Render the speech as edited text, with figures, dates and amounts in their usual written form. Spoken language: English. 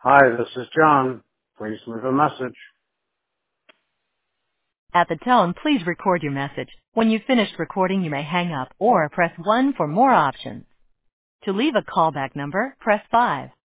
Hi, this is John. Please leave a message. At the tone, please record your message. When you've finished recording, you may hang up or press 1 for more options. To leave a callback number, press 5.